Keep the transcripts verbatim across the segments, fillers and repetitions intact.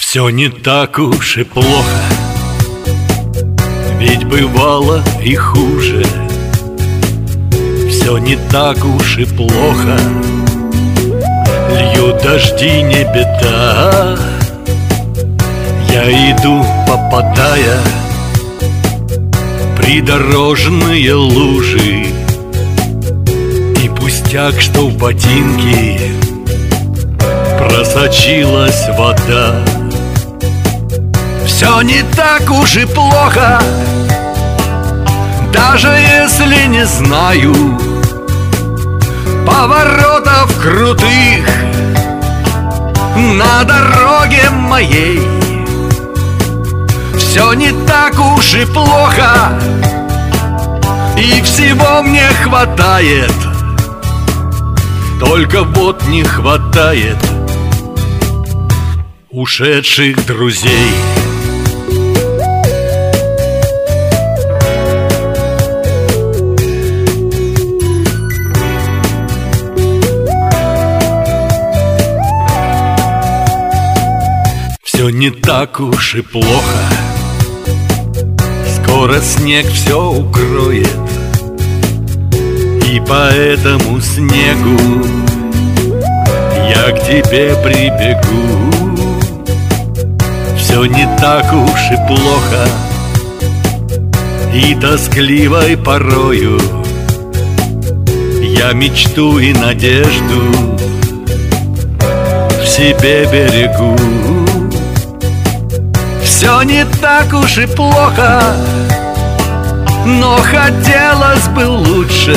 Все не так уж и плохо, ведь бывало и хуже. Все не так уж и плохо, льют дожди, не беда. Я иду, попадая в придорожные лужи, и пустяк, что в ботинки просочилась вода. Все не так уж и плохо, даже если не знаю поворотов крутых на дороге моей. Все не так уж и плохо, и всего мне хватает, только вот не хватает ушедших друзей. Все не так уж и плохо, скоро снег все укроет, и по этому снегу я к тебе прибегу. Все не так уж и плохо, и тоскливой порою я мечту и надежду в себе берегу. Все не так уж и плохо, но хотелось бы лучше.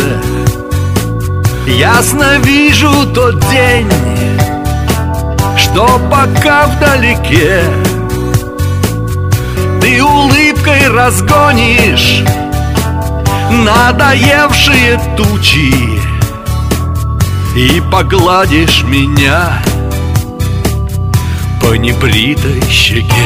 Ясно вижу тот день, что пока вдалеке ты улыбкой разгонишь надоевшие тучи и погладишь меня по небритой щеке.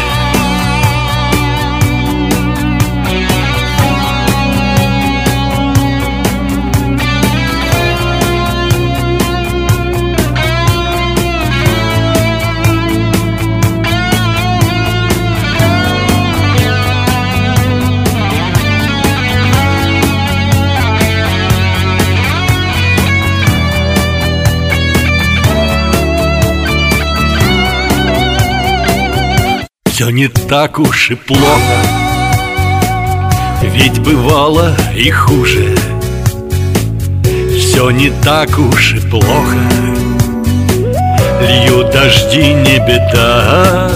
Все не так уж и плохо, ведь бывало и хуже. Все не так уж и плохо, льют дожди, не беда.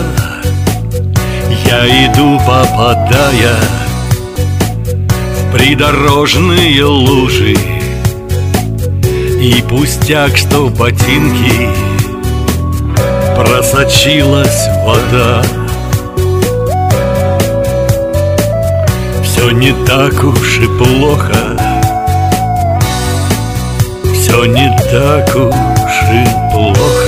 Я иду, попадая в придорожные лужи, и пустяк, что в ботинки просочилась вода. Все не так уж и плохо, все не так уж и плохо.